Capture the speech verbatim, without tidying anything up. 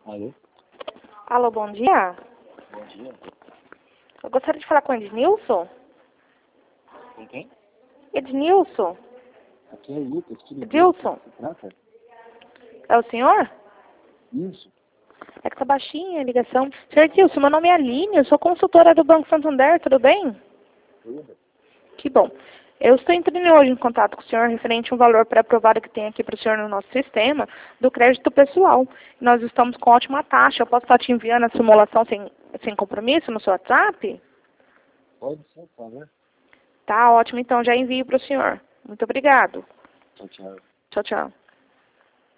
Alô? Alô, bom dia. Bom dia. Eu gostaria de falar com o Ednilson. Com quem? Ednilson. Aqui é Lucas. Tudo bem? Edilson. Se trata? É o senhor? Isso. É que tá baixinha a ligação. Senhor Edilson, meu nome é Aline, eu sou consultora do Banco Santander, tudo bem? Tudo. Que bom. Eu estou entrando hoje em contato com o senhor referente a um valor pré-aprovado que tem aqui para o senhor no nosso sistema do crédito pessoal. Nós estamos com ótima taxa. Eu posso estar te enviando a simulação sem, sem compromisso no seu WhatsApp? Pode ser, por favor. Tá ótimo, então já envio para o senhor. Muito obrigado. Tchau, tchau. Tchau, tchau.